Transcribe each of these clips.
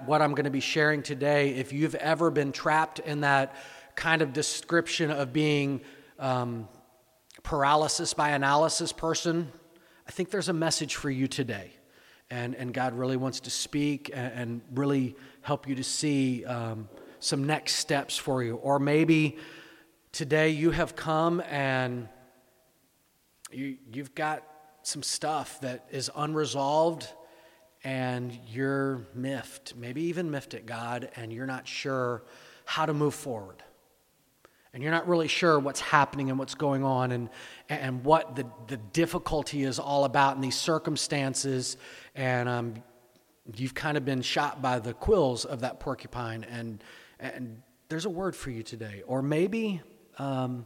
at what I'm going to be sharing today, if you've ever been trapped in that kind of description of being paralysis by analysis person, I think there's a message for you today. And God really wants to speak and really help you to see some next steps for you. Or maybe today you have come and you've got some stuff that is unresolved and you're miffed, maybe even miffed at God, and you're not sure how to move forward. And you're not really sure what's happening and what's going on and what the difficulty is all about in these circumstances. And you've kind of been shot by the quills of that porcupine. And there's a word for you today. Or maybe you're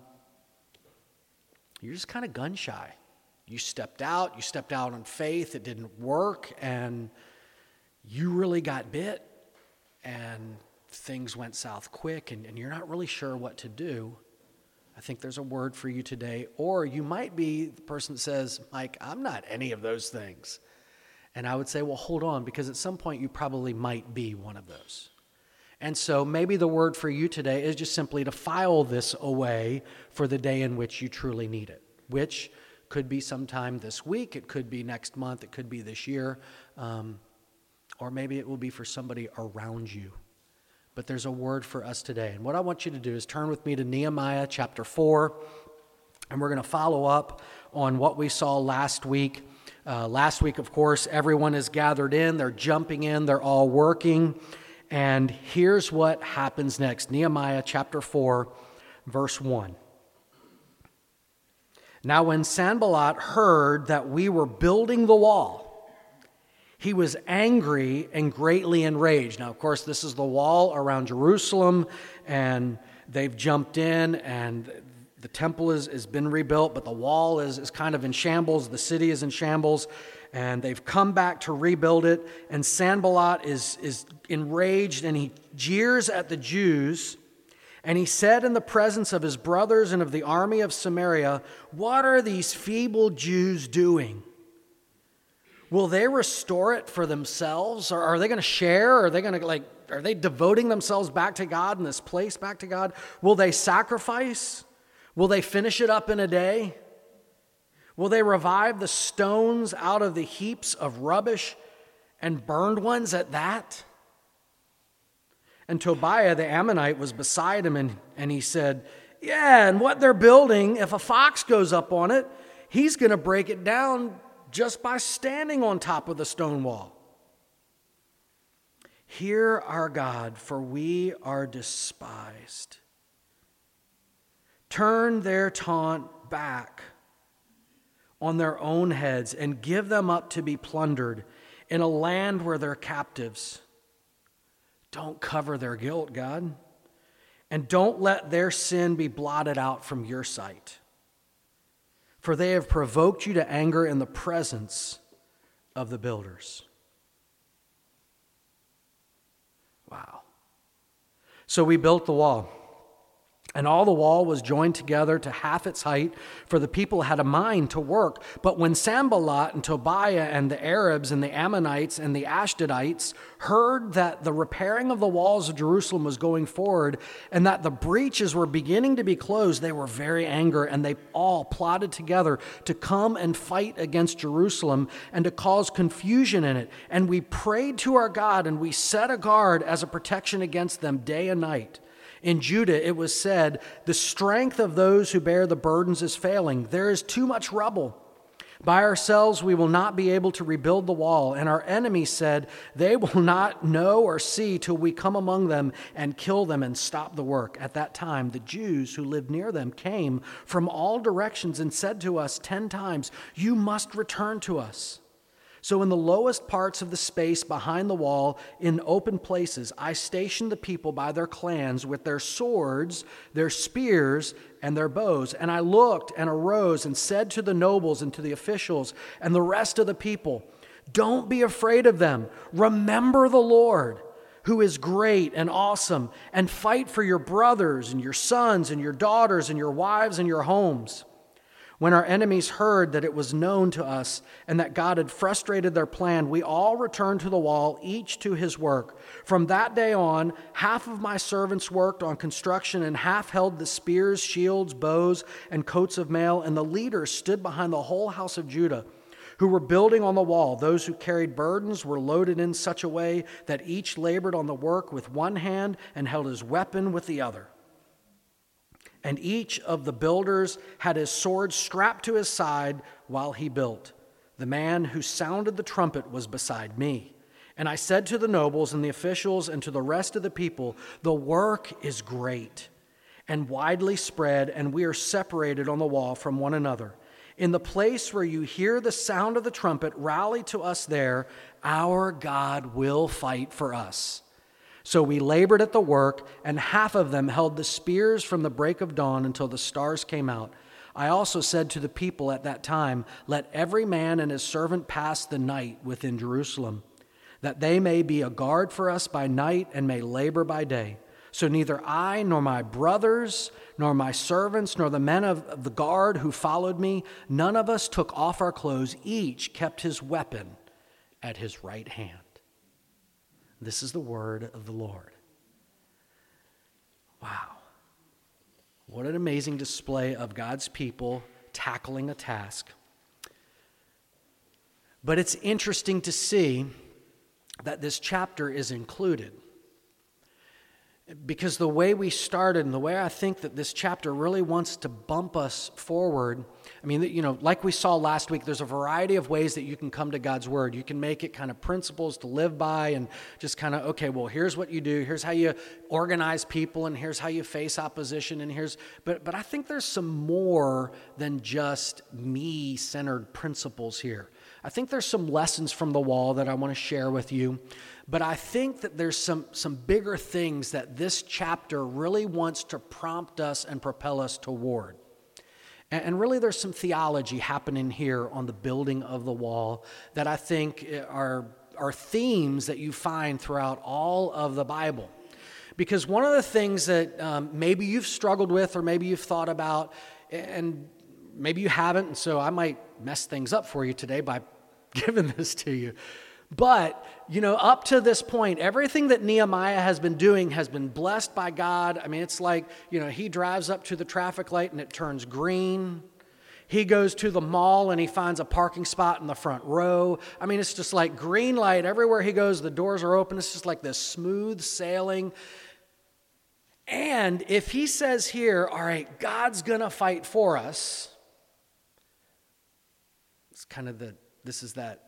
just kind of gun shy. You stepped out on faith, it didn't work, and you really got bit. And things went south quick and you're not really sure what to do. I think there's a word for you today. Or you might be the person that says, Mike, I'm not any of those things. And I would say, well, hold on, because at some point you probably might be one of those. And so maybe the word for you today is just simply to file this away for the day in which you truly need it, which could be sometime this week, it could be next month, it could be this year, or maybe it will be for somebody around you. But there's a word for us today. And what I want you to do is turn with me to Nehemiah chapter 4, and we're going to follow up on what we saw last week. Last week, of course, everyone is gathered in, they're jumping in, they're all working. And here's what happens next. Nehemiah chapter 4, verse 1. Now when Sanballat heard that we were building the wall, he was angry and greatly enraged. Now, of course, this is the wall around Jerusalem, and they've jumped in, and the temple has been rebuilt, but the wall is kind of in shambles. The city is in shambles, and they've come back to rebuild it. And Sanballat is enraged, and he jeers at the Jews. And he said in the presence of his brothers and of the army of Samaria, "What are these feeble Jews doing? Will they restore it for themselves? Or are they going to share? Are they devoting themselves back to God and this place back to God? Will they sacrifice? Will they finish it up in a day? Will they revive the stones out of the heaps of rubbish and burned ones at that?" And Tobiah the Ammonite was beside him, and he said, "Yeah, and what they're building, if a fox goes up on it, he's going to break it down just by standing on top of the stone wall. Hear our God, for we are despised. Turn their taunt back on their own heads and give them up to be plundered in a land where they're captives. Don't cover their guilt, God, and don't let their sin be blotted out from your sight. For they have provoked you to anger in the presence of the builders." Wow. So we built the wall. And all the wall was joined together to half its height, for the people had a mind to work. But when Sanballat and Tobiah and the Arabs and the Ammonites and the Ashdodites heard that the repairing of the walls of Jerusalem was going forward and that the breaches were beginning to be closed, they were very angry, and they all plotted together to come and fight against Jerusalem and to cause confusion in it. And we prayed to our God, and we set a guard as a protection against them day and night. In Judah, it was said, "The strength of those who bear the burdens is failing. There is too much rubble. By ourselves we will not be able to rebuild the wall." And our enemies said, "They will not know or see till we come among them and kill them and stop the work." At that time, the Jews who lived near them came from all directions and said to us 10 times, "You must return to us." So in the lowest parts of the space behind the wall, in open places, I stationed the people by their clans with their swords, their spears, and their bows. And I looked and arose and said to the nobles and to the officials and the rest of the people, "Don't be afraid of them. Remember the Lord, who is great and awesome, and fight for your brothers and your sons and your daughters and your wives and your homes." When our enemies heard that it was known to us and that God had frustrated their plan, we all returned to the wall, each to his work. From that day on, half of my servants worked on construction and half held the spears, shields, bows, and coats of mail, and the leaders stood behind the whole house of Judah, who were building on the wall. Those who carried burdens were loaded in such a way that each labored on the work with one hand and held his weapon with the other. And each of the builders had his sword strapped to his side while he built. The man who sounded the trumpet was beside me. And I said to the nobles and the officials and to the rest of the people, the work is great and widely spread, and we are separated on the wall from one another. In the place where you hear the sound of the trumpet, rally to us there. Our God will fight for us. So we labored at the work, and half of them held the spears from the break of dawn until the stars came out. I also said to the people at that time, let every man and his servant pass the night within Jerusalem, that they may be a guard for us by night and may labor by day. So neither I nor my brothers, nor my servants, nor the men of the guard who followed me, none of us took off our clothes. Each kept his weapon at his right hand. This is the word of the Lord. Wow. What an amazing display of God's people tackling a task. But it's interesting to see that this chapter is included. Because the way we started and the way I think that this chapter really wants to bump us forward, I mean, like we saw last week, there's a variety of ways that you can come to God's word. You can make it kind of principles to live by and just kind of, okay, well, here's what you do. Here's how you organize people, and here's how you face opposition. And but I think there's some more than just me-centered principles here. I think there's some lessons from the wall that I want to share with you. But I think that there's some bigger things that this chapter really wants to prompt us and propel us toward. And really there's some theology happening here on the building of the wall that I think are themes that you find throughout all of the Bible. Because one of the things that maybe you've struggled with or maybe you've thought about, and maybe you haven't, and so I might mess things up for you today by giving this to you. But, up to this point, everything that Nehemiah has been doing has been blessed by God. I mean, it's like, he drives up to the traffic light and it turns green. He goes to the mall and he finds a parking spot in the front row. I mean, it's just like green light. Everywhere he goes, the doors are open. It's just like this smooth sailing. And if he says here, all right, God's going to fight for us, it's kind of this is that,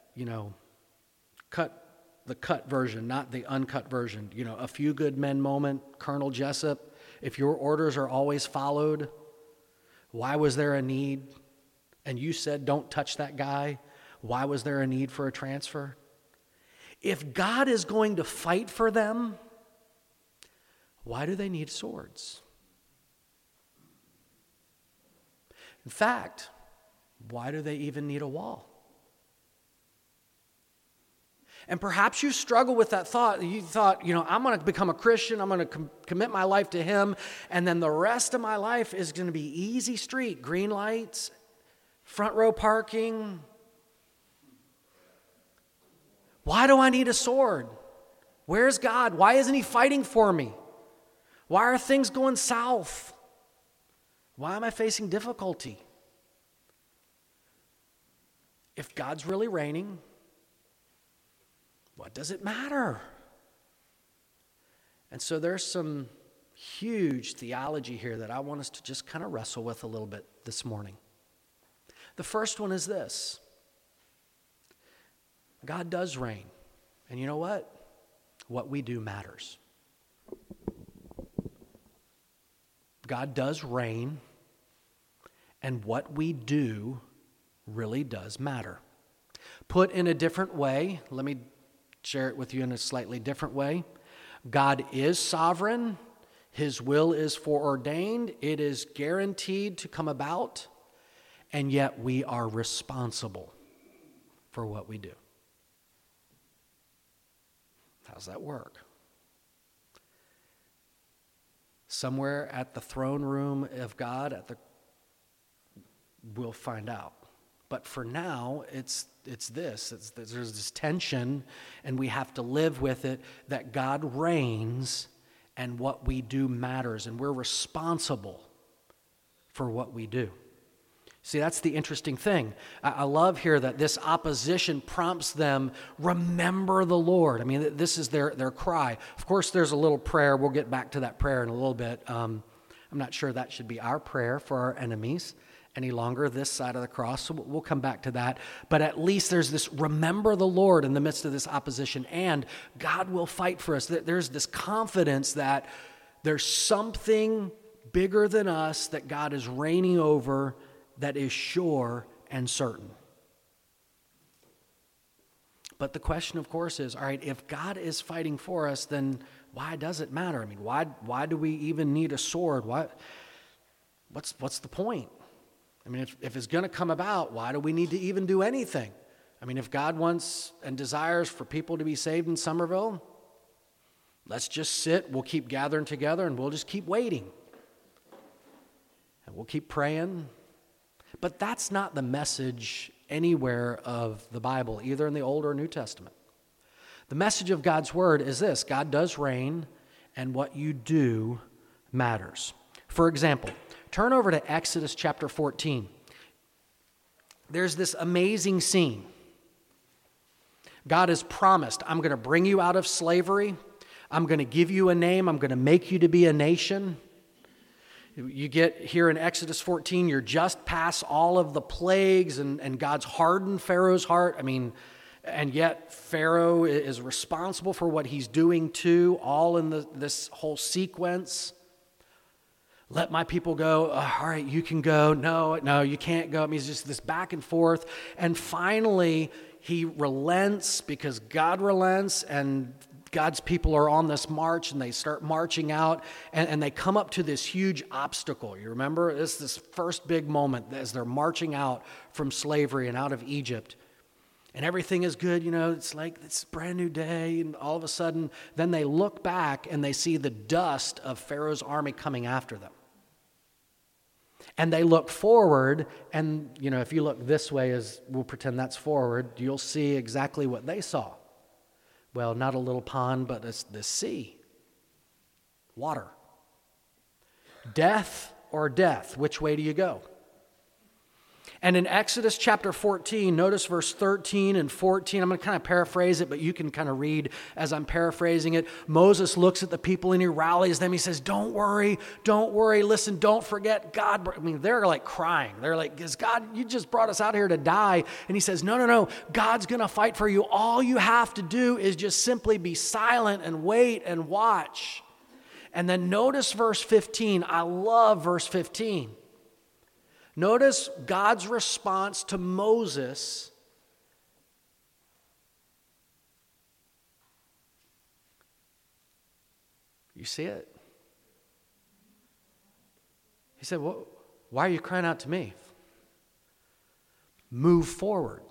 cut version, not the uncut version. A few good men moment, Colonel Jessup. If your orders are always followed, why was there a need? And you said, don't touch that guy. Why was there a need for a transfer? If God is going to fight for them, why do they need swords? In fact, why do they even need a wall? And perhaps you struggle with that thought. You thought, I'm going to become a Christian. I'm going to commit my life to him. And then the rest of my life is going to be easy street, green lights, front row parking. Why do I need a sword? Where's God? Why isn't he fighting for me? Why are things going south? Why am I facing difficulty? If God's really reigning, what does it matter? And so there's some huge theology here that I want us to just kind of wrestle with a little bit this morning. The first one is this. God does reign. And you know what? What we do matters. God does reign, and what we do really does matter. Put in a different way, let me share it with you in a slightly different way. God is sovereign. His will is foreordained. It is guaranteed to come about. And yet we are responsible for what we do. How's that work? Somewhere at the throne room of God, at the We'll find out. But for now, there's this tension, and we have to live with it, that God reigns and what we do matters, and we're responsible for what we do. See, that's the interesting thing. I love here that this opposition prompts them, remember the Lord. I mean, this is their cry. Of course, there's a little prayer. We'll get back to that prayer in a little bit. I'm not sure that should be our prayer for our enemies any longer, this side of the cross, so we'll come back to that. But at least there's this remember the Lord in the midst of this opposition, and God will fight for us. There's this confidence that there's something bigger than us that God is reigning over that is sure and certain. But the question, of course, is, all right, if God is fighting for us, then why does it matter? I mean, why do we even need a sword? What's the point? I mean, if it's going to come about, why do we need to even do anything? I mean, if God wants and desires for people to be saved in Somerville, let's just sit, we'll keep gathering together, and we'll just keep waiting. And we'll keep praying. But that's not the message anywhere of the Bible, either in the Old or New Testament. The message of God's Word is this: God does reign, and what you do matters. For example, turn over to Exodus chapter 14. There's this amazing scene. God has promised, I'm going to bring you out of slavery. I'm going to give you a name. I'm going to make you to be a nation. You get here in Exodus 14, you're just past all of the plagues, and God's hardened Pharaoh's heart. I mean, and yet Pharaoh is responsible for what he's doing too, all in this whole sequence. Let my people go. All right, you can go. No, you can't go. I mean, it's just this back and forth. And finally, he relents because God relents, and God's people are on this march, and they start marching out, and they come up to this huge obstacle. You remember? It's this first big moment as they're marching out from slavery and out of Egypt. And everything is good, it's like it's a brand new day, and all of a sudden, then they look back and they see the dust of Pharaoh's army coming after them. And they look forward, and if you look this way, as we'll pretend that's forward, you'll see exactly what they saw. Well, not a little pond, but it's the sea. Water. Death or death, which way do you go? And in Exodus chapter 14, notice verse 13 and 14. I'm going to kind of paraphrase it, but you can kind of read as I'm paraphrasing it. Moses looks at the people and he rallies them. He says, don't worry, listen, don't forget God. I mean, they're like crying. They're like, is God, you just brought us out here to die. And he says, no, God's going to fight for you. All you have to do is just simply be silent and wait and watch. And then notice verse 15. I love verse 15. Notice God's response to Moses. You see it? He said, well, why are you crying out to me? Move forward.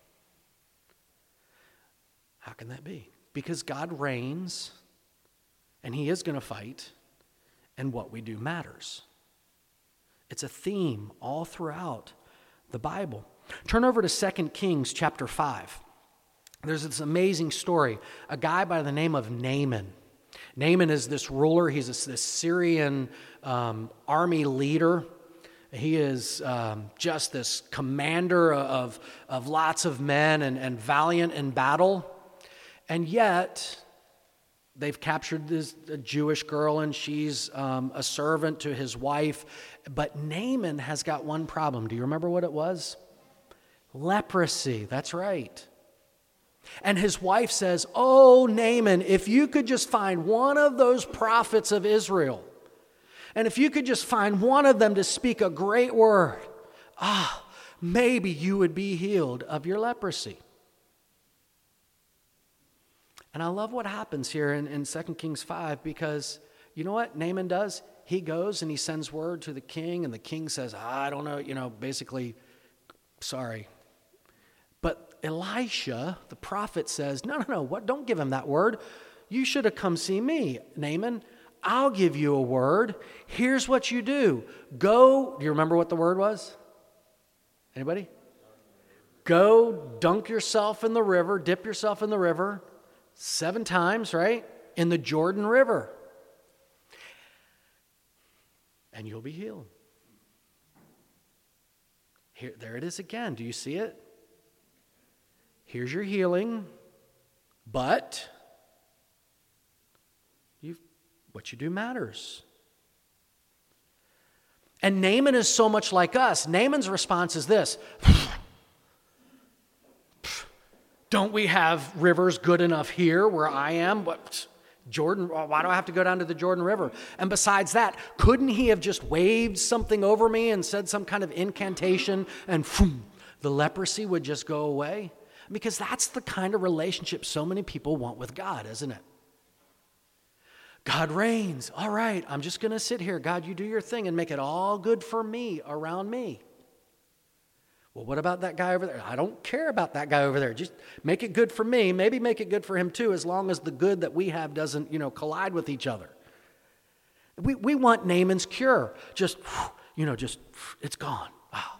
How can that be? Because God reigns, and He is going to fight, and what we do matters. It's a theme all throughout the Bible. Turn over to 2 Kings chapter 5. There's this amazing story. A guy by the name of Naaman. Naaman is this ruler. He's this Syrian army leader. He is just this commander of lots of men and valiant in battle. And yet, they've captured a Jewish girl, and she's a servant to his wife. But Naaman has got one problem. Do you remember what it was? Leprosy. That's right. And his wife says, oh, Naaman, if you could just find one of those prophets of Israel, and if you could just find one of them to speak a great word, maybe you would be healed of your leprosy. And I love what happens here in 2 Kings 5, because you know what Naaman does? He goes and he sends word to the king, and the king says, I don't know, basically, sorry. But Elisha, the prophet, says, no, what? Don't give him that word. You should have come see me, Naaman. I'll give you a word. Here's what you do. Go, do you remember what the word was? Anybody? Go dunk yourself in the river, dip yourself in the river 7 times, right? In the Jordan River. And you'll be healed. There it is again. Do you see it? Here's your healing, but what you do matters. And Naaman is so much like us. Naaman's response is this: don't we have rivers good enough here where I am? What, Jordan, why do I have to go down to the Jordan River? And besides that, couldn't he have just waved something over me and said some kind of incantation and the leprosy would just go away? Because that's the kind of relationship so many people want with God, isn't it? God reigns. All right, I'm just going to sit here. God, you do your thing and make it all good for me, around me. Well, what about that guy over there? I don't care about that guy over there. Just make it good for me. Maybe make it good for him too, as long as the good that we have doesn't, collide with each other. We want Naaman's cure. Just, it's gone. Wow.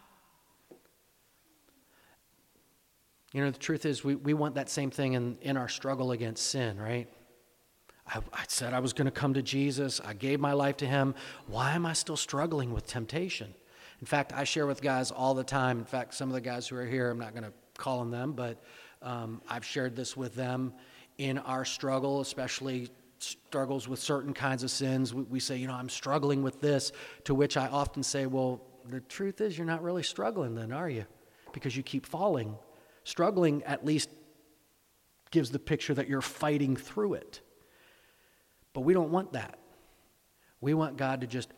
The truth is we want that same thing in our struggle against sin, right? I said I was going to come to Jesus. I gave my life to him. Why am I still struggling with temptation? In fact, I share with guys all the time. In fact, some of the guys who are here, I'm not going to call on them, but I've shared this with them in our struggle, especially struggles with certain kinds of sins. We say, I'm struggling with this, to which I often say, well, the truth is you're not really struggling then, are you? Because you keep falling. Struggling at least gives the picture that you're fighting through it. But we don't want that. We want God to just,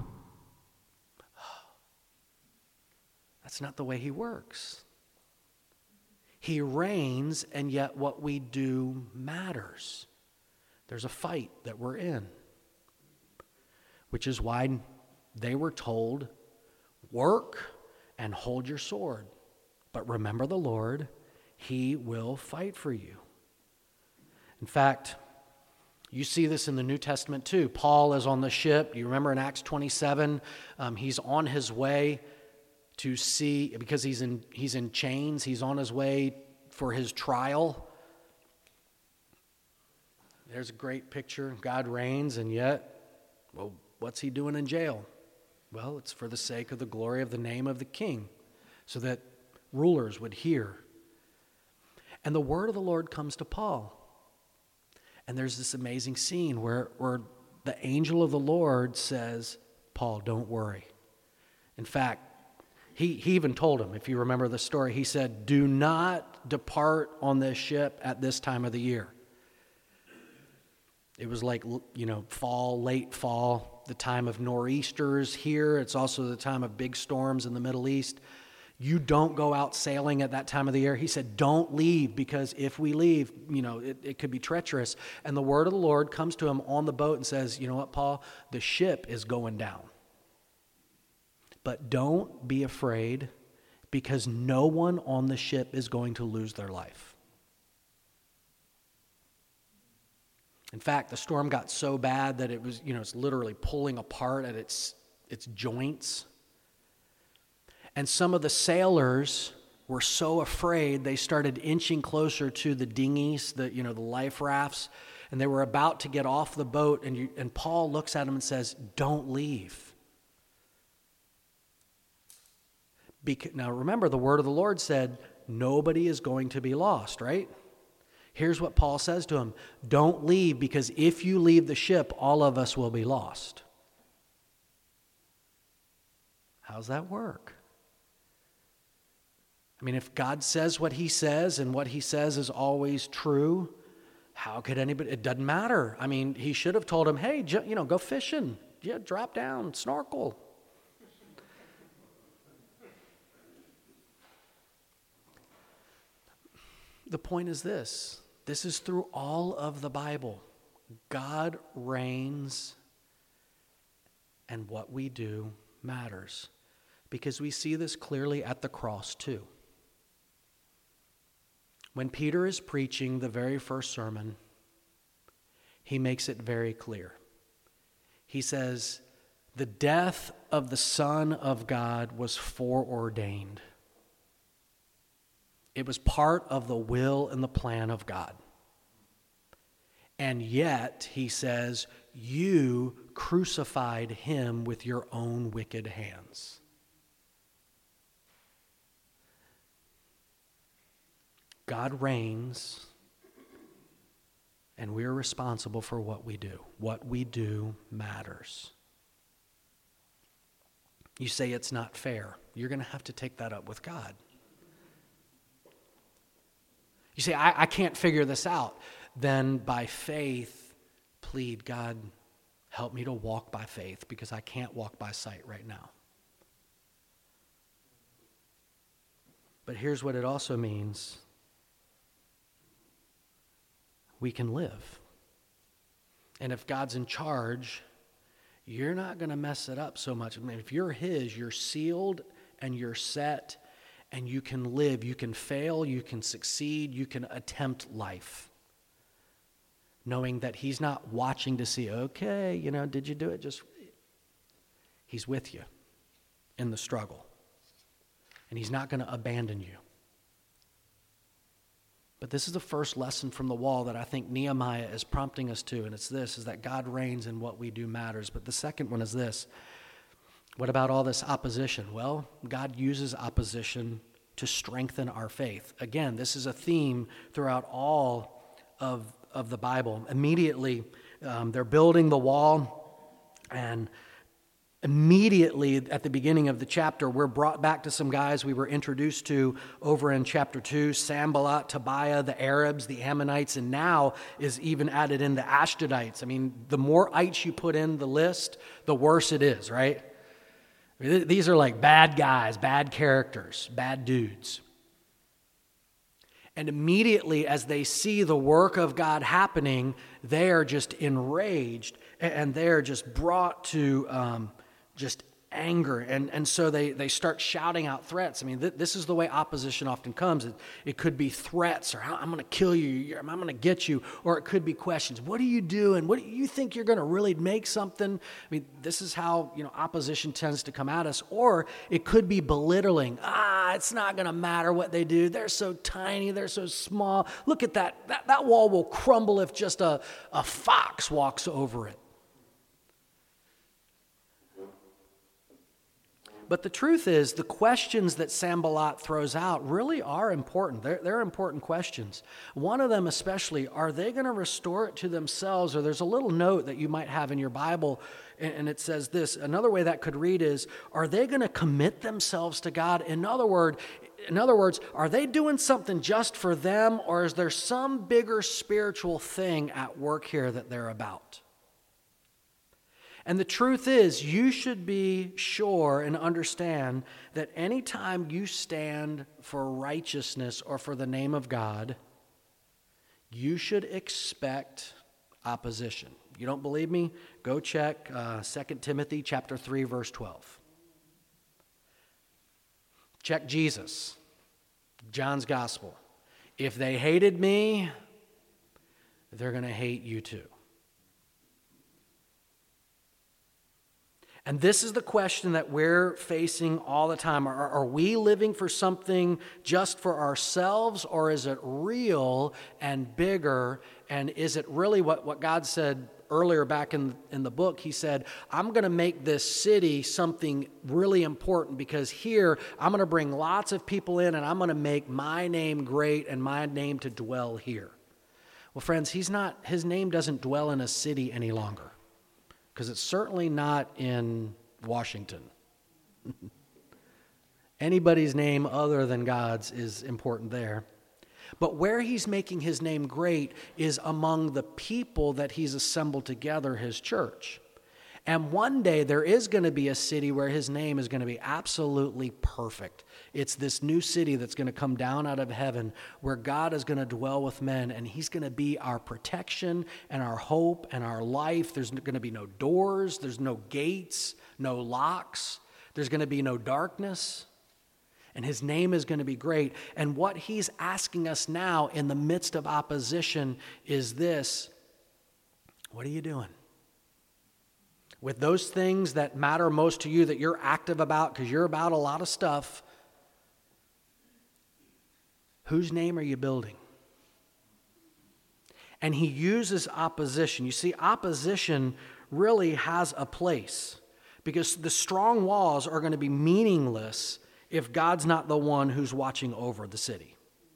that's not the way he works. He reigns, and yet what we do matters. There's a fight that we're in, which is why they were told, work and hold your sword. But remember the Lord, he will fight for you. In fact, you see this in the New Testament too. Paul is on the ship. You remember in Acts 27, he's on his way to see, because he's in chains, he's on his way for his trial. There's a great picture. God reigns, and yet, well, what's he doing in jail? Well, it's for the sake of the glory of the name of the King, so that rulers would hear. And the word of the Lord comes to Paul. And there's this amazing scene where the angel of the Lord says, Paul, don't worry. In fact, he even told him, if you remember the story, he said, do not depart on this ship at this time of the year. It was like, fall, late fall, the time of nor'easters here. It's also the time of big storms in the Middle East. You don't go out sailing at that time of the year. He said, don't leave, because if we leave, it could be treacherous. And the word of the Lord comes to him on the boat and says, you know what, Paul? The ship is going down. But don't be afraid, because no one on the ship is going to lose their life. In fact, the storm got so bad that it was, it's literally pulling apart at its joints. And some of the sailors were so afraid, they started inching closer to the dinghies, the life rafts, and they were about to get off the boat, and Paul looks at them and says, don't leave. Now remember, the word of the Lord said, nobody is going to be lost, right? Here's what Paul says to him: don't leave, because if you leave the ship, all of us will be lost. How's that work? I mean, if God says what he says, and what he says is always true, how could anybody? It doesn't matter. I mean, he should have told him, hey, go fishing. Yeah, drop down, snorkel. The point is this. This is through all of the Bible. God reigns, and what we do matters. Because we see this clearly at the cross too. When Peter is preaching the very first sermon, he makes it very clear. He says, the death of the Son of God was foreordained. It was part of the will and the plan of God. And yet, he says, you crucified him with your own wicked hands. God reigns, and we're responsible for what we do. What we do matters. You say it's not fair. You're going to have to take that up with God. You say, I can't figure this out. Then by faith, plead, God, help me to walk by faith because I can't walk by sight right now. But here's what it also means. We can live. And if God's in charge, you're not going to mess it up so much. I mean, if you're his, you're sealed and you're set and you can live. You can fail, you can succeed, you can attempt life. Knowing that he's not watching to see, okay, did you do it? He's with you in the struggle. And he's not going to abandon you. But this is the first lesson from the wall that I think Nehemiah is prompting us to, and it's this, is that God reigns and what we do matters. But the second one is this. What about all this opposition? Well, God uses opposition to strengthen our faith. Again, this is a theme throughout all of the Bible. Immediately, they're building the wall, and immediately at the beginning of the chapter, we're brought back to some guys we were introduced to over in chapter 2, Sanballat, Tobiah, the Arabs, the Ammonites, and now is even added in the Ashdodites. I mean, the more ites you put in the list, the worse it is, right? These are like bad guys, bad characters, bad dudes. And immediately as they see the work of God happening, they are just enraged and they're just brought to just anger. And so they start shouting out threats. I mean, this is the way opposition often comes. It could be threats or I'm going to kill you, I'm going to get you. Or it could be questions. What are you doing? What do you think you're going to really make something? I mean, this is how opposition tends to come at us. Or it could be belittling. It's not going to matter what they do. They're so tiny. They're so small. Look at that. That wall will crumble if just a fox walks over it. But the truth is, the questions that Sanballat throws out really are important. They're important questions. One of them especially, are they going to restore it to themselves? Or there's a little note that you might have in your Bible, and it says this. Another way that could read is, are they going to commit themselves to God? In other words, are they doing something just for them, or is there some bigger spiritual thing at work here that they're about? And the truth is, you should be sure and understand that anytime you stand for righteousness or for the name of God, you should expect opposition. You don't believe me? Go check 2 Timothy chapter 3, verse 12. Check Jesus, John's gospel. If they hated me, they're going to hate you too. And this is the question that we're facing all the time. Are we living for something just for ourselves, or is it real and bigger? And is it really what God said earlier back in the book? He said, I'm going to make this city something really important because here I'm going to bring lots of people in and I'm going to make my name great and my name to dwell here. Well, friends, his name doesn't dwell in a city any longer. Because it's certainly not in Washington. Anybody's name other than God's is important there. But where he's making his name great is among the people that he's assembled together, his church. And one day there is going to be a city where his name is going to be absolutely perfect. It's this new city that's going to come down out of heaven where God is going to dwell with men, and he's going to be our protection and our hope and our life. There's going to be no doors. There's no gates, no locks. There's going to be no darkness. And his name is going to be great. And what he's asking us now in the midst of opposition is this: what are you doing? With those things that matter most to you, that you're active about, because you're about a lot of stuff, Whose name are you building? And he uses opposition. You see, opposition really has a place because the strong walls are going to be meaningless if God's not the one who's watching over the city.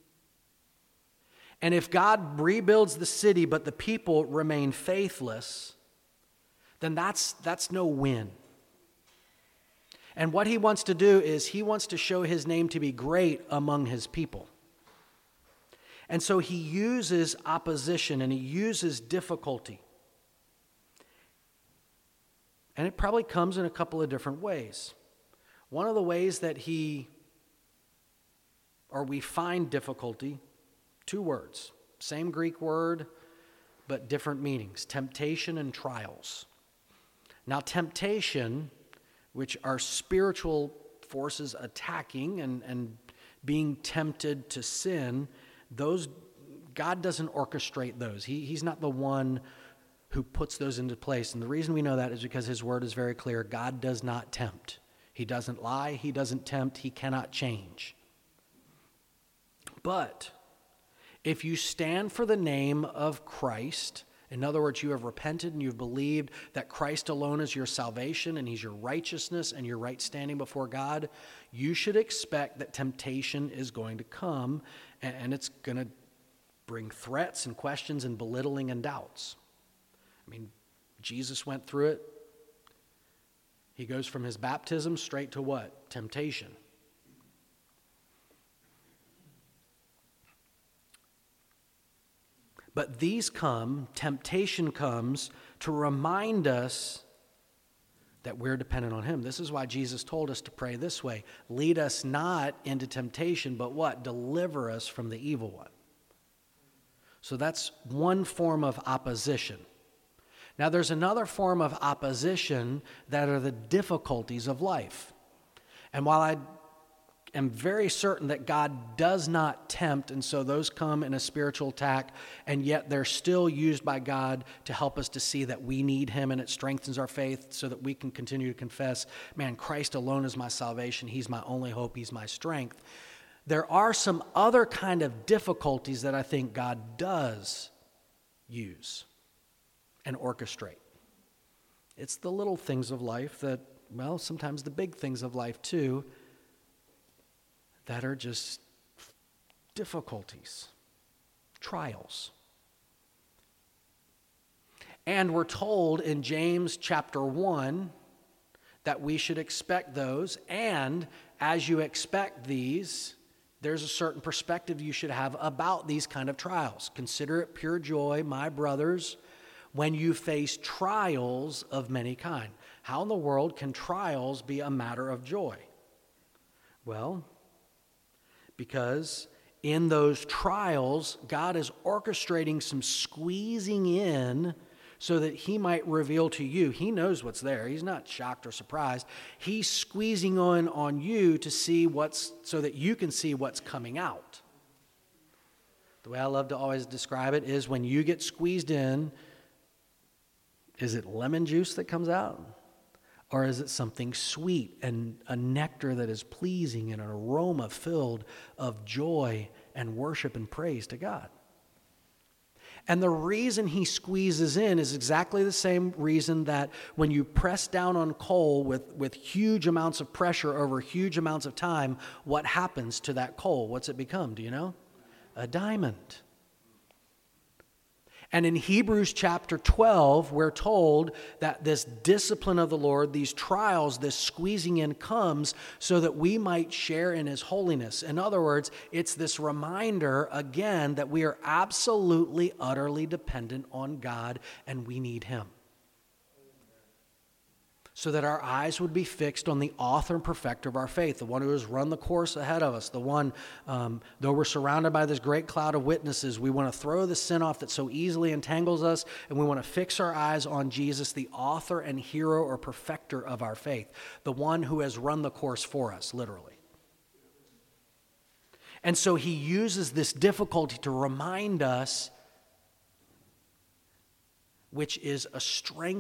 And if God rebuilds the city but the people remain faithless, then that's no win. And what he wants to do is he wants to show his name to be great among his people. And so he uses opposition and he uses difficulty. And it probably comes in a couple of different ways. One of the ways that we find difficulty, 2 words, same Greek word, but different meanings, temptation and trials. Now, temptation, which are spiritual forces attacking and being tempted to sin, those, God doesn't orchestrate those. He's not the one who puts those into place. And the reason we know that is because his word is very clear. God does not tempt. He doesn't lie. He doesn't tempt. He cannot change. But if you stand for the name of Christ, in other words, you have repented and you've believed that Christ alone is your salvation and he's your righteousness and your right standing before God, you should expect that temptation is going to come and it's going to bring threats and questions and belittling and doubts. I mean, Jesus went through it. He goes from his baptism straight to what? Temptation. But temptation comes to remind us that we're dependent on him. This is why Jesus told us to pray this way. Lead us not into temptation, but what? Deliver us from the evil one. So that's one form of opposition. Now there's another form of opposition that are the difficulties of life. And while I am very certain that God does not tempt, and so those come in a spiritual attack, and yet they're still used by God to help us to see that we need him, and it strengthens our faith so that we can continue to confess, man, Christ alone is my salvation. He's my only hope. He's my strength. There are some other kind of difficulties that I think God does use and orchestrate. It's the little things of life that, well, sometimes the big things of life too, that are just difficulties, trials. And we're told in James chapter 1 that we should expect those, and as you expect these, there's a certain perspective you should have about these kind of trials. Consider it pure joy, my brothers, when you face trials of many kind. How in the world can trials be a matter of joy? Well, because in those trials, God is orchestrating some squeezing in so that he might reveal to you. He knows what's there. He's not shocked or surprised. He's squeezing on you to see so that you can see what's coming out. The way I love to always describe it is when you get squeezed in, is it lemon juice that comes out? Or is it something sweet and a nectar that is pleasing and an aroma filled of joy and worship and praise to God? And the reason he squeezes in is exactly the same reason that when you press down on coal with huge amounts of pressure over huge amounts of time, what happens to that coal? What's it become? Do you know? A diamond. And in Hebrews chapter 12, we're told that this discipline of the Lord, these trials, this squeezing in comes so that we might share in his holiness. In other words, it's this reminder again that we are absolutely, utterly dependent on God and we need him. So that our eyes would be fixed on the author and perfecter of our faith, the one who has run the course ahead of us, the one, though we're surrounded by this great cloud of witnesses, we want to throw the sin off that so easily entangles us, and we want to fix our eyes on Jesus, the author and hero or perfecter of our faith, the one who has run the course for us, literally. And so he uses this difficulty to remind us, which is a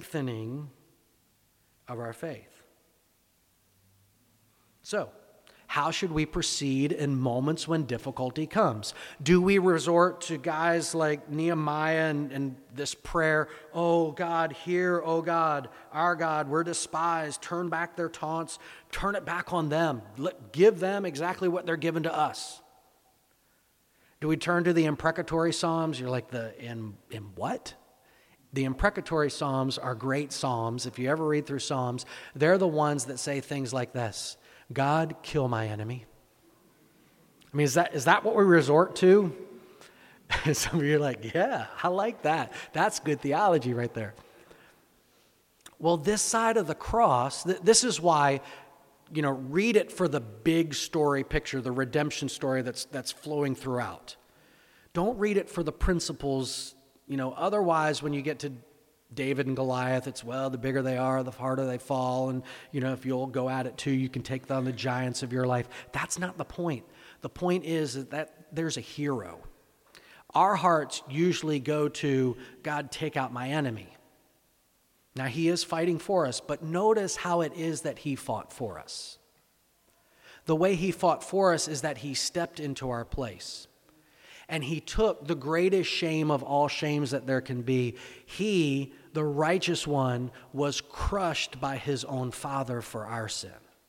strengthening of our faith. So, How should we proceed in moments when difficulty comes? Do we resort to guys like Nehemiah and this prayer, oh God, hear, oh God, our God, we're despised, turn back their taunts, turn it back on them, give them exactly what they're given to us? Do we turn to the imprecatory Psalms? You're like, in what? The imprecatory Psalms are great Psalms. If you ever read through Psalms, they're the ones that say things like this: God, kill my enemy. I mean, is that what we resort to? Some of you are like, yeah, I like that. That's good theology right there. Well, this side of the cross, this is why, read it for the big story picture, the redemption story that's flowing throughout. Don't read it for the principles. Otherwise, when you get to David and Goliath, it's, the bigger they are, the harder they fall. And, if you'll go at it too, you can take down the giants of your life. That's not the point. The point is that there's a hero. Our hearts usually go to, God, take out my enemy. Now, he is fighting for us, but notice how it is that he fought for us. The way he fought for us is that he stepped into our place. And he took the greatest shame of all shames that there can be. He, the righteous one, was crushed by his own Father for our sin.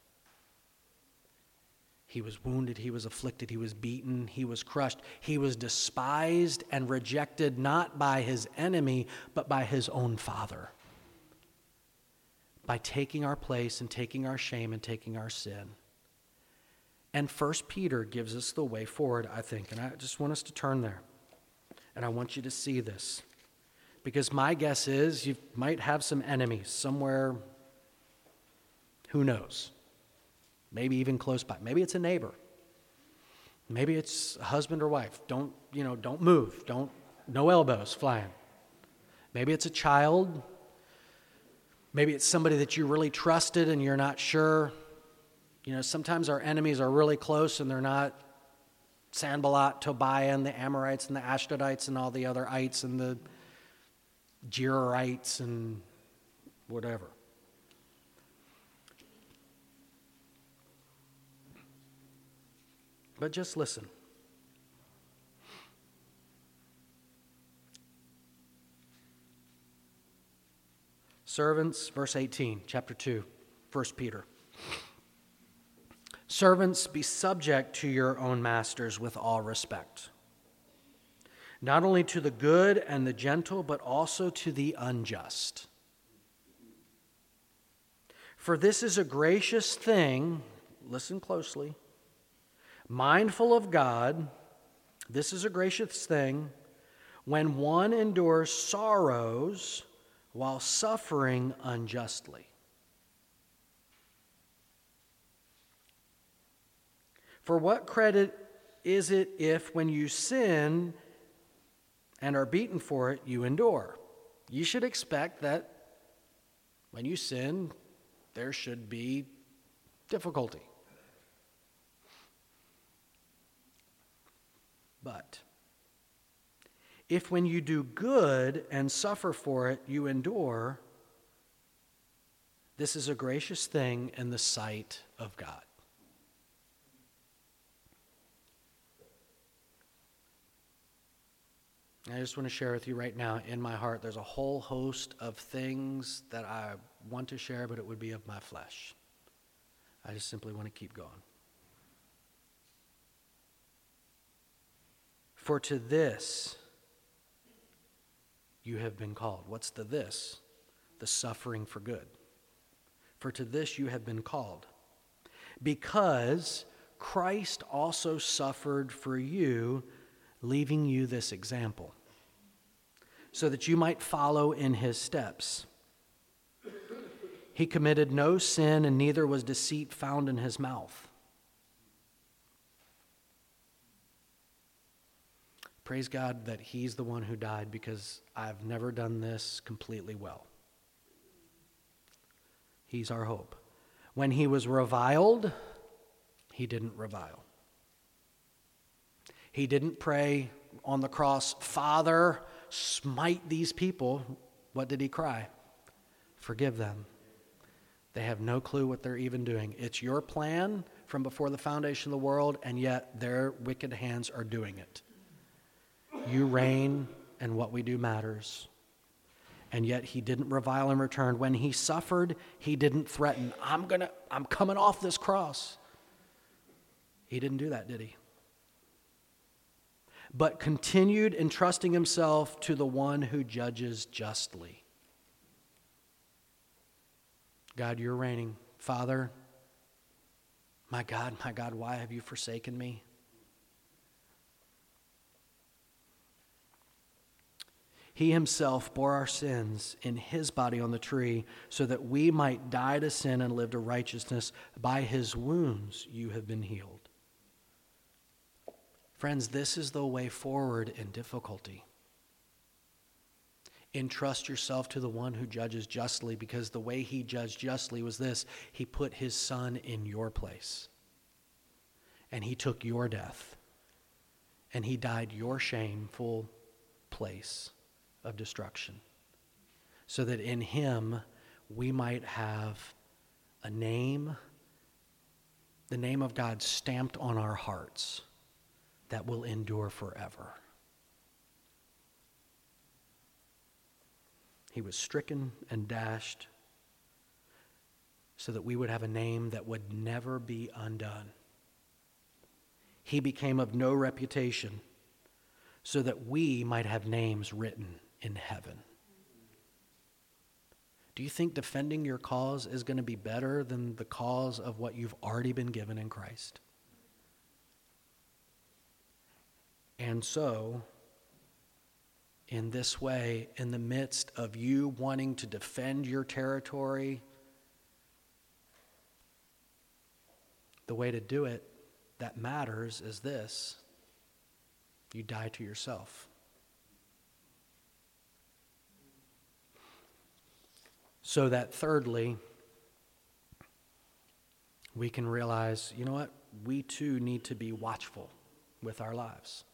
He was wounded, he was afflicted, he was beaten, he was crushed. He was despised and rejected not by his enemy, but by his own Father. By taking our place and taking our shame and taking our sin. And 1 Peter gives us the way forward, I think. And I just want us to turn there. And I want you to see this. Because my guess is you might have some enemies somewhere, who knows? Maybe even close by. Maybe it's a neighbor. Maybe it's a husband or wife. Don't move. No elbows flying. Maybe it's a child. Maybe it's somebody that you really trusted and you're not sure. Sometimes our enemies are really close and they're not Sanballat, Tobiah, and the Amorites and the Ashdodites and all the other ites and the Gerarites and whatever. But just listen. Servants, verse 18, chapter 2, 1 Peter. Servants, be subject to your own masters with all respect, not only to the good and the gentle, but also to the unjust. For this is a gracious thing, listen closely, mindful of God, this is a gracious thing, when one endures sorrows while suffering unjustly. For what credit is it if, when you sin and are beaten for it, you endure? You should expect that when you sin, there should be difficulty. But if when you do good and suffer for it, you endure, this is a gracious thing in the sight of God. I just want to share with you right now, in my heart, there's a whole host of things that I want to share, but it would be of my flesh. I just simply want to keep going. For to this you have been called. What's the this? The suffering for good. For to this you have been called. Because Christ also suffered for you, leaving you this example, so that you might follow in his steps. He committed no sin, and neither was deceit found in his mouth. Praise God that he's the one who died, because I've never done this completely well. He's our hope. When he was reviled, he didn't revile. He didn't pray on the cross, Father, smite these people. What did he cry? Forgive them. They have no clue what they're even doing. It's your plan from before the foundation of the world, and yet their wicked hands are doing it. You reign, and what we do matters. And yet he didn't revile in return. When he suffered, he didn't threaten, I'm coming off this cross. He didn't do that, did he? But continued entrusting himself to the one who judges justly. God, you're reigning. Father, my God, why have you forsaken me? He himself bore our sins in his body on the tree so that we might die to sin and live to righteousness. By his wounds you have been healed. Friends, this is the way forward in difficulty. Entrust yourself to the one who judges justly, because the way he judged justly was this: he put his son in your place. And he took your death. And he died your shameful place of destruction, so that in him we might have a name, the name of God stamped on our hearts that will endure forever. He was stricken and dashed so that we would have a name that would never be undone. He became of no reputation so that we might have names written in heaven. Do you think defending your cause is going to be better than the cause of what you've already been given in Christ? And so, in this way, in the midst of you wanting to defend your territory, the way to do it that matters is this: you die to yourself. So that thirdly, we can realize, you know what? We too need to be watchful with our lives.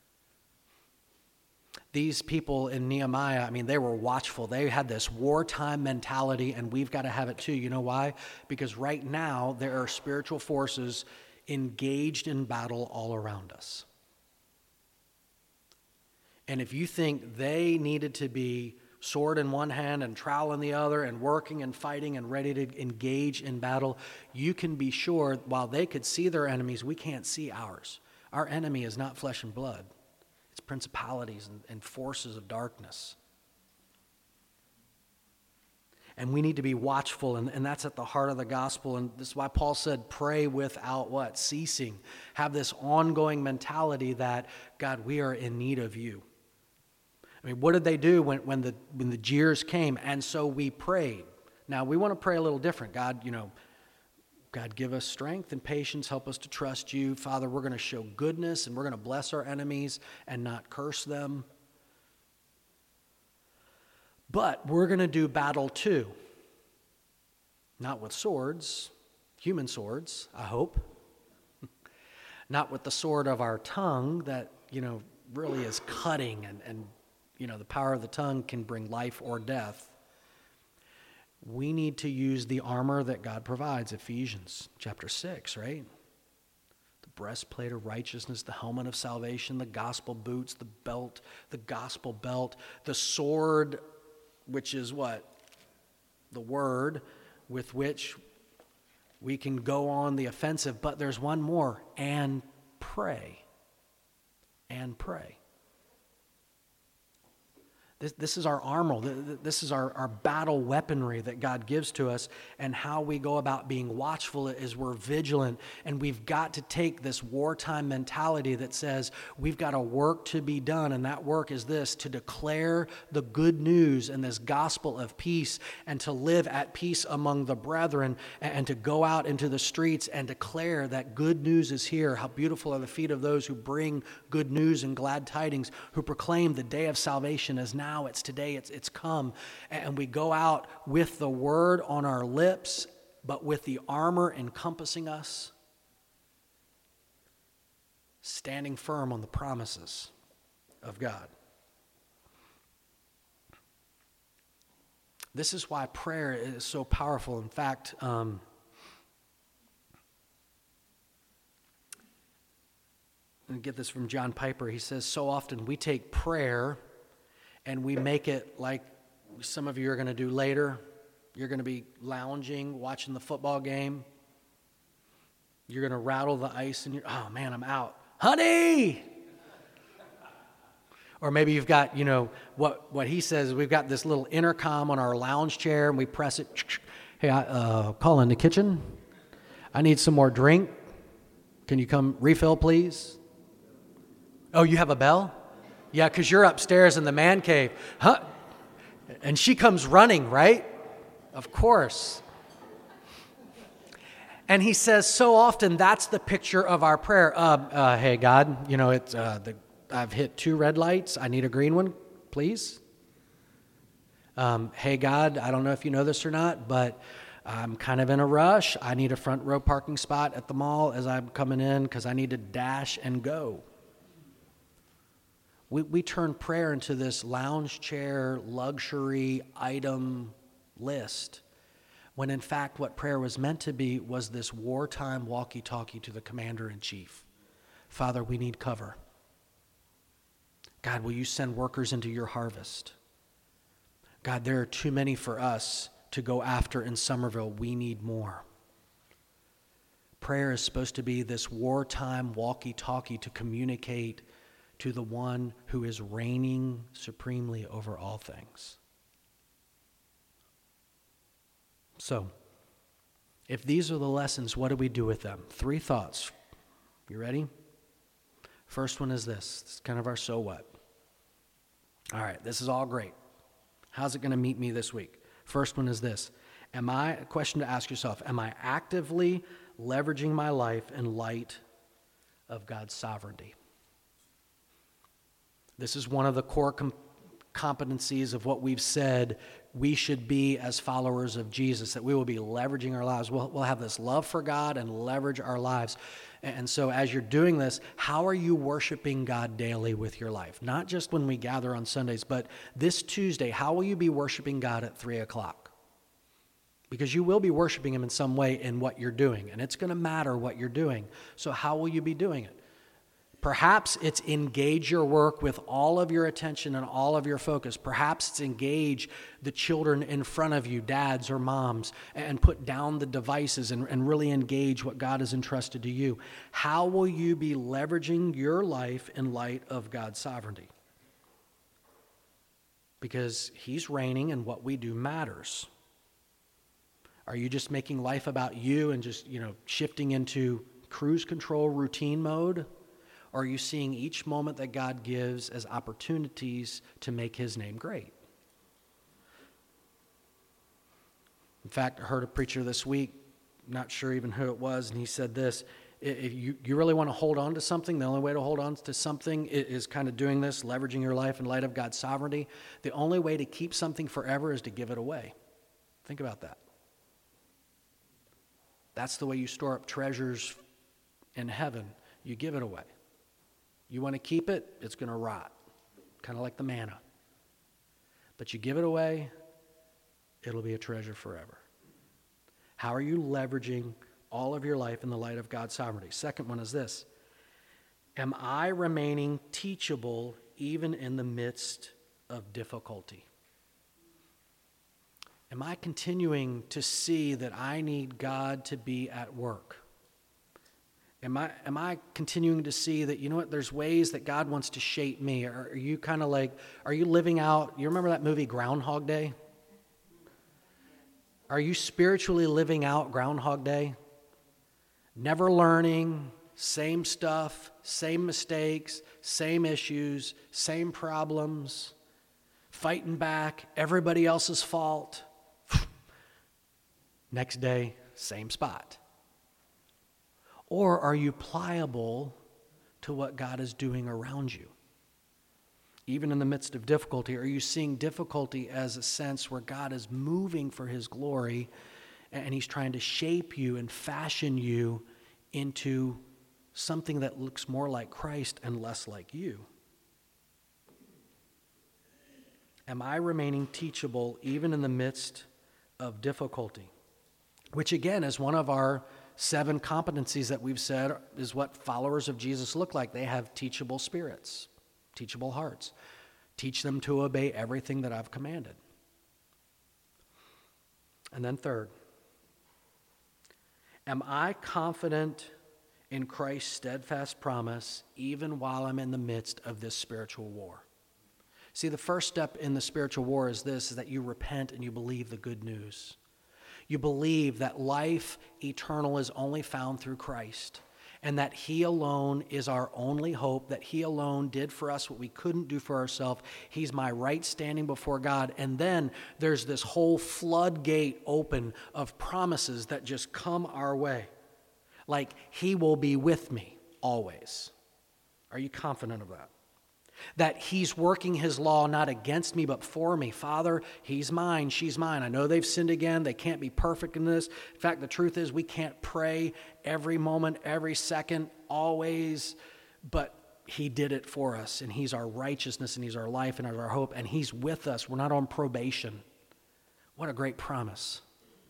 These people in Nehemiah, they were watchful. They had this wartime mentality, and we've got to have it too. You know why? Because right now there are spiritual forces engaged in battle all around us. And if you think they needed to be sword in one hand and trowel in the other and working and fighting and ready to engage in battle, you can be sure while they could see their enemies, we can't see ours. Our enemy is not flesh and blood. It's principalities and forces of darkness. And we need to be watchful, and that's at the heart of the gospel. And this is why Paul said, pray without what? Ceasing. Have this ongoing mentality that, God, we are in need of you. What did they do when the jeers came? And so we prayed. Now, we want to pray a little different. God, God, give us strength and patience. Help us to trust you. Father, we're going to show goodness, and we're going to bless our enemies and not curse them. But we're going to do battle too. Not with swords, human swords, I hope. Not with the sword of our tongue that, really is cutting and the power of the tongue can bring life or death. We need to use the armor that God provides, Ephesians chapter 6, right? The breastplate of righteousness, the helmet of salvation, the gospel boots, the belt, the gospel belt, the sword, which is what? The word with which we can go on the offensive. But there's one more, and pray. And pray. This is our armor. This is our battle weaponry that God gives to us, and how we go about being watchful is we're vigilant, and we've got to take this wartime mentality that says we've got a work to be done, and that work is this: to declare the good news and this gospel of peace, and to live at peace among the brethren, and to go out into the streets and declare that good news is here. How beautiful are the feet of those who bring good news and glad tidings, who proclaim the day of salvation is now. It's today, it's come. And we go out with the word on our lips, but with the armor encompassing us, standing firm on the promises of God. This is why prayer is so powerful. In fact, get this from John Piper. He says, so often we take prayer and we make it like some of you are going to do later. You're going to be lounging, watching the football game. You're going to rattle the ice and oh man, I'm out. Honey! Or maybe you've got, what he says, we've got this little intercom on our lounge chair and we press it. Hey, call in the kitchen. I need some more drink. Can you come refill, please? Oh, you have a bell? Yeah, because you're upstairs in the man cave. Huh? And she comes running, right? Of course. And he says so often that's the picture of our prayer. Hey, God, I've hit 2 red lights. I need a green one, please. Hey, God, I don't know if you know this or not, but I'm kind of in a rush. I need a front row parking spot at the mall as I'm coming in because I need to dash and go. We turn prayer into this lounge chair luxury item list, when in fact what prayer was meant to be was this wartime walkie-talkie to the commander-in-chief. Father, we need cover. God, will you send workers into your harvest? God, there are too many for us to go after in Somerville. We need more. Prayer is supposed to be this wartime walkie-talkie to communicate to the one who is reigning supremely over all things. So, if these are the lessons, what do we do with them? 3 thoughts. You ready? First one is this. It's kind of our so what. All right, this is all great. How's it going to meet me this week? First one is this. A question to ask yourself, am I actively leveraging my life in light of God's sovereignty? This is one of the core competencies of what we've said we should be as followers of Jesus, that we will be leveraging our lives. We'll have this love for God and leverage our lives. And so as you're doing this, how are you worshiping God daily with your life? Not just when we gather on Sundays, but this Tuesday, how will you be worshiping God at 3 o'clock? Because you will be worshiping Him in some way in what you're doing, and it's going to matter what you're doing. So how will you be doing it? Perhaps it's engage your work with all of your attention and all of your focus. Perhaps it's engage the children in front of you, dads or moms, and put down the devices and really engage what God has entrusted to you. How will you be leveraging your life in light of God's sovereignty? Because He's reigning and what we do matters. Are you just making life about you and just, shifting into cruise control routine mode? Or are you seeing each moment that God gives as opportunities to make His name great? In fact, I heard a preacher this week, not sure even who it was, and he said this: if you really want to hold on to something, the only way to hold on to something is kind of doing this, leveraging your life in light of God's sovereignty. The only way to keep something forever is to give it away. Think about that. That's the way you store up treasures in heaven. You give it away. You want to keep it, it's going to rot, kind of like the manna. But you give it away, it'll be a treasure forever. How are you leveraging all of your life in the light of God's sovereignty? Second one is this: am I remaining teachable even in the midst of difficulty? Am I continuing to see that I need God to be at work? Am I continuing to see that, there's ways that God wants to shape me? Or are you kind of are you living out, you remember that movie Groundhog Day? Are you spiritually living out Groundhog Day? Never learning, same stuff, same mistakes, same issues, same problems, fighting back, everybody else's fault. Next day, same spot. Or are you pliable to what God is doing around you? Even in the midst of difficulty, are you seeing difficulty as a sense where God is moving for His glory and He's trying to shape you and fashion you into something that looks more like Christ and less like you? Am I remaining teachable even in the midst of difficulty? Which again is one of our 7 competencies that we've said is what followers of Jesus look like. They have teachable spirits, teachable hearts. Teach them to obey everything that I've commanded. And then third, am I confident in Christ's steadfast promise even while I'm in the midst of this spiritual war? See, the first step in the spiritual war is this, is that you repent and you believe the good news. You believe that life eternal is only found through Christ, and that he alone is our only hope, that he alone did for us what we couldn't do for ourselves. He's my right standing before God. And then there's this whole floodgate open of promises that just come our way. Like, he will be with me always. Are you confident of that? That he's working his law not against me, but for me. Father, he's mine, she's mine. I know they've sinned again. They can't be perfect in this. In fact, the truth is we can't pray every moment, every second, always. But he did it for us, and he's our righteousness, and he's our life, and our hope, and he's with us. We're not on probation. What a great promise.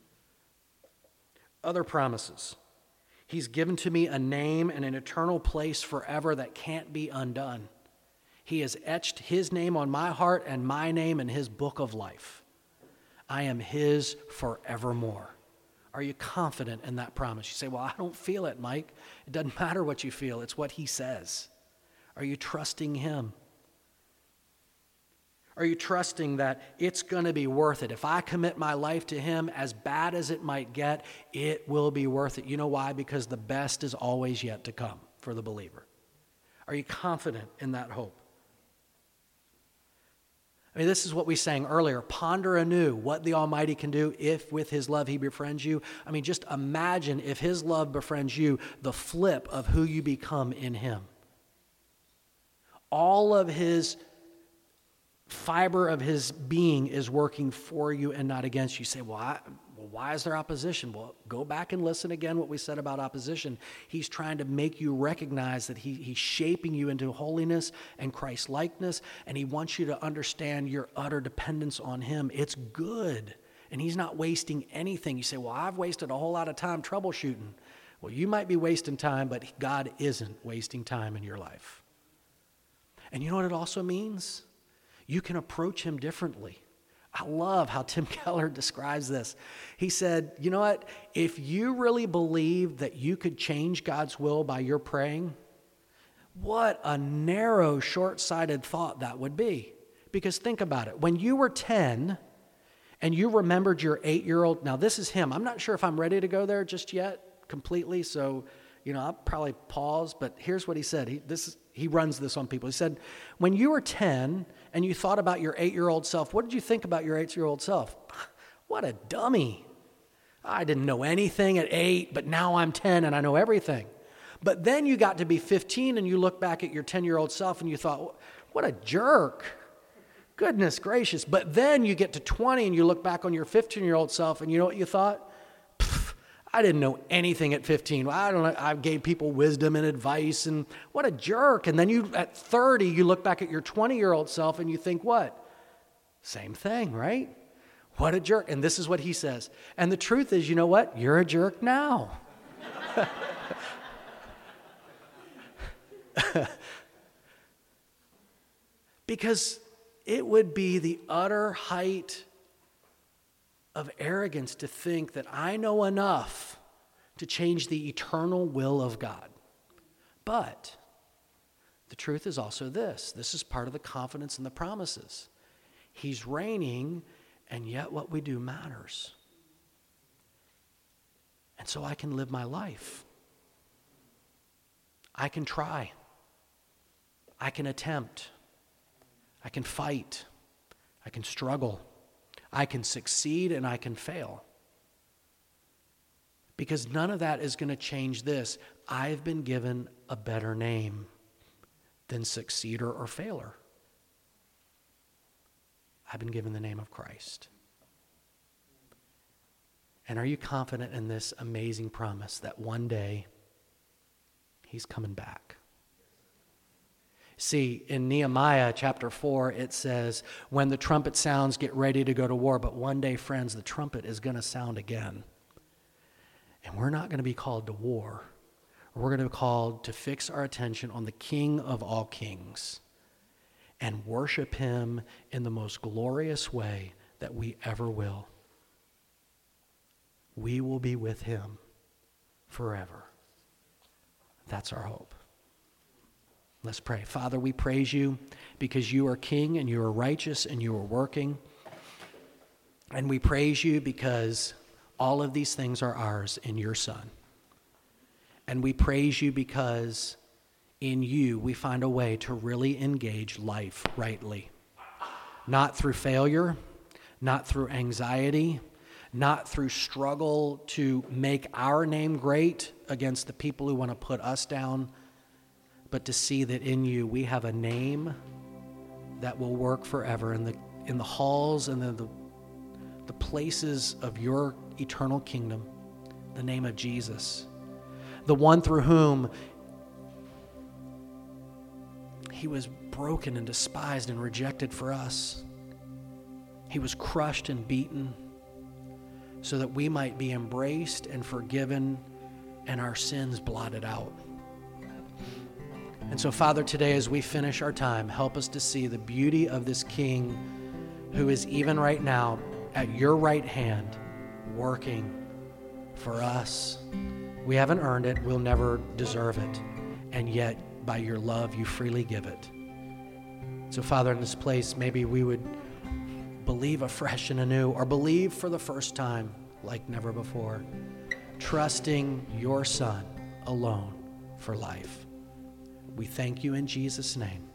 Other promises. He's given to me a name and an eternal place forever that can't be undone. He has etched his name on my heart and my name in his book of life. I am his forevermore. Are you confident in that promise? You say, well, I don't feel it, Mike. It doesn't matter what you feel. It's what he says. Are you trusting him? Are you trusting that it's going to be worth it? If I commit my life to him, as bad as it might get, it will be worth it. You know why? Because the best is always yet to come for the believer. Are you confident in that hope? I mean, this is what we sang earlier. Ponder anew what the Almighty can do if with his love he befriends you. I mean, just imagine if his love befriends you, the flip of who you become in him. All of his fiber of his being is working for you and not against you. You say, well, why is there opposition? Well, go back and listen again what we said about opposition. He's trying to make you recognize that he's shaping you into holiness and Christ-likeness, and he wants you to understand your utter dependence on him. It's good, and he's not wasting anything. You say, well, I've wasted a whole lot of time troubleshooting. Well, you might be wasting time, but God isn't wasting time in your life. And you know what it also means? You can approach him differently. I love how Tim Keller describes this. He said, you know what? If you really believe that you could change God's will by your praying, what a narrow, short-sighted thought that would be. Because think about it. When you were 10 and you remembered your 8-year-old, now this is him. I'm not sure if I'm ready to go there just yet completely, so I'll probably pause, but here's what he said. He runs this on people. He said, when you were 10 and you thought about your 8-year-old self, what did you think about your 8-year-old self? What a dummy. I didn't know anything at 8, but now I'm 10 and I know everything. But then you got to be 15 and you look back at your 10-year-old self and you thought, what a jerk. Goodness gracious. But then you get to 20 and you look back on your 15-year-old self and you know what you thought? I didn't know anything at 15. I don't know. I gave people wisdom and advice, and what a jerk. And then at 30, you look back at your 20-year-old self and you think, what? Same thing, right? What a jerk. And this is what he says. And the truth is, you know what? You're a jerk now. Because it would be the utter height of arrogance to think that I know enough to change the eternal will of God. But the truth is also this. This is part of the confidence in the promises. He's reigning, and yet what we do matters. And so I can live my life. I can try. I can attempt. I can fight. I can struggle. I can succeed and I can fail. Because none of that is going to change this. I've been given a better name than succeeder or failer. I've been given the name of Christ. And are you confident in this amazing promise that one day he's coming back? See, in Nehemiah chapter 4, it says, when the trumpet sounds, get ready to go to war. But one day, friends, the trumpet is going to sound again. And we're not going to be called to war. We're going to be called to fix our attention on the King of all kings and worship him in the most glorious way that we ever will. We will be with him forever. That's our hope. Let's pray. Father, we praise you because you are king and you are righteous and you are working. And we praise you because all of these things are ours in your Son. And we praise you because in you we find a way to really engage life rightly. Not through failure, not through anxiety, not through struggle to make our name great against the people who want to put us down, but to see that in you we have a name that will work forever in the halls and the places of your eternal kingdom, the name of Jesus, the one through whom he was broken and despised and rejected for us. He was crushed and beaten so that we might be embraced and forgiven and our sins blotted out. And so, Father, today as we finish our time, help us to see the beauty of this King who is even right now at your right hand working for us. We haven't earned it. We'll never deserve it. And yet, by your love, you freely give it. So, Father, in this place, maybe we would believe afresh and anew, or believe for the first time like never before, trusting your Son alone for life. We thank you in Jesus' name.